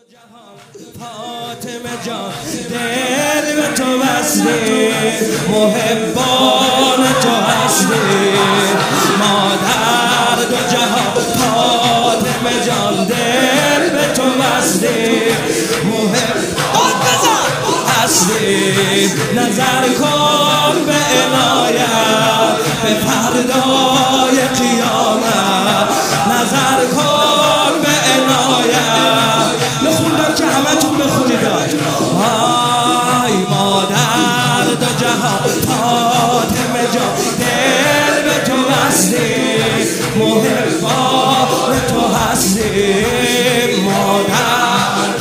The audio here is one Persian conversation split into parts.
فاطمه جان دل به تو بسته، محبان تو هستی، مادر دو جهان. فاطمه جان دل به تو بسته، محبان هستی. نظر کن به عنایت به فردای قیامت، نظر کن به عنایت. نخوندم که همه تون بخونید. آی مادر دو جهان فاطمه جان دل به تو بسته، محبان تو هستی، مادر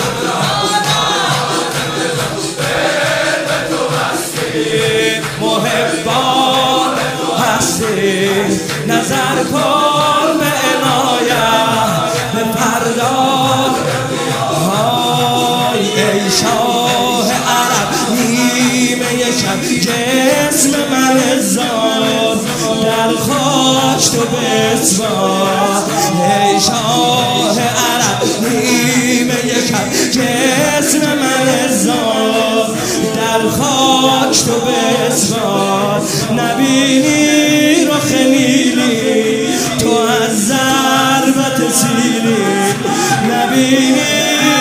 محبان هستی. نظر کن به عنایت به فردا. ای شاه عرب نیمه شب جسم من زار، در خاک تو بسپار. ای شاه عرب نیمه شب جسم من زار، در خاک تو بسپار. نبینی رخ نیلی تو از ضربت سیلی، نبینی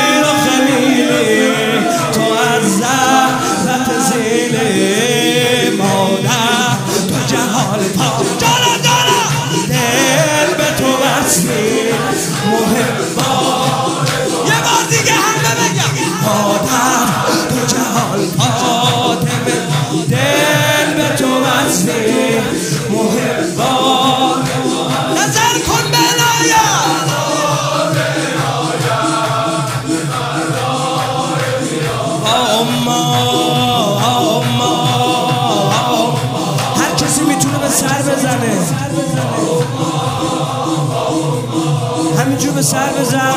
تو از ضربت زیلی. مادر تو جهان جانا جانا دل به تو بستی، محبان. یه بار دیگه همه بگم مادر تو جهان فاطمه دل به تو بستی، محبان. نظر کن به عنایت هر کسی میتونه به سر بزنه، همینجور به سر بزن.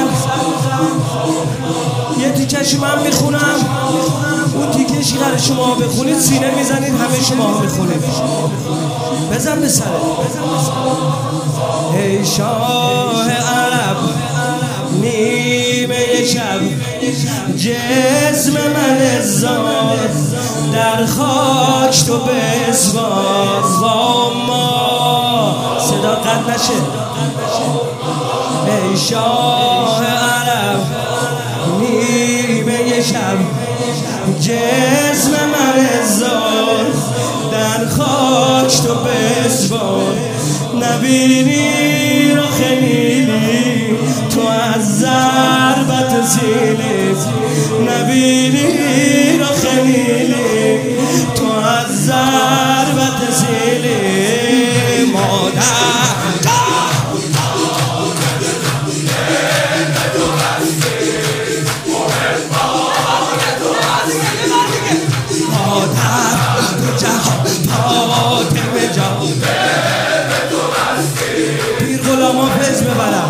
یه تیکشی من میخونم، اون تیکشی قرار شما بخونید، سینه میزنید، همه شما میخونید. بزن به سره. ای شاه عرب نیمه شب جسم من زار، در خاک تو بسپار. ما صدا قد نشه. ای شاه عرب نیمه شب جسم من زار، در خاک تو بسپار. نبینی رخ نیلی تو از ضربت سیلی، نبینی رخ نیلی تو از ضربت سیلی. مادر تو جهان فاطمه جان پیر غلاما فیض ببرم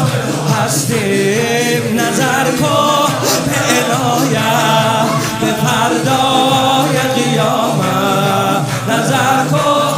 هستیم. نظر کن به عنایت به فردای قیامت، نظر کن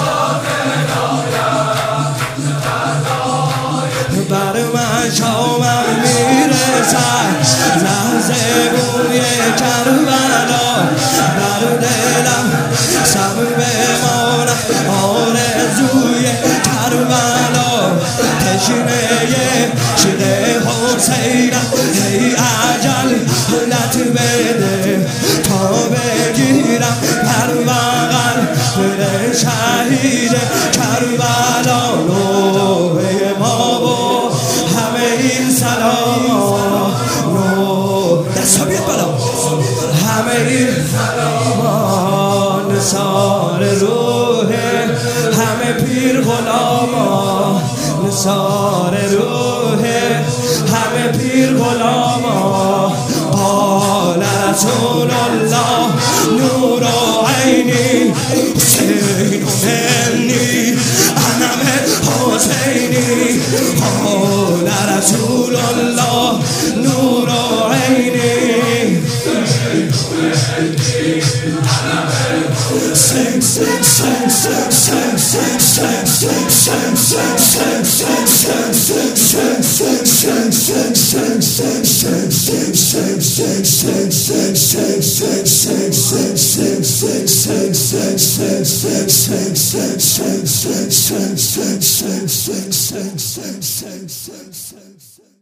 بر من شامم میرسد لحظه بوی کربلا، در دلم سب بمانم آرزوی کربلا. تشنه شد حسینم ای اجل حلت بده تا بگیرم در بغل دل شهید کربلا. نوحه ما و همه این سلام دستا بیاد بالا، همه این سلامان نثار روح همه پیر غلاما، نثار روح همه پیر غلاما. قال رسول الله نور عینی حسین منی انا من حسینی. قال رسول الله نور عینی sing.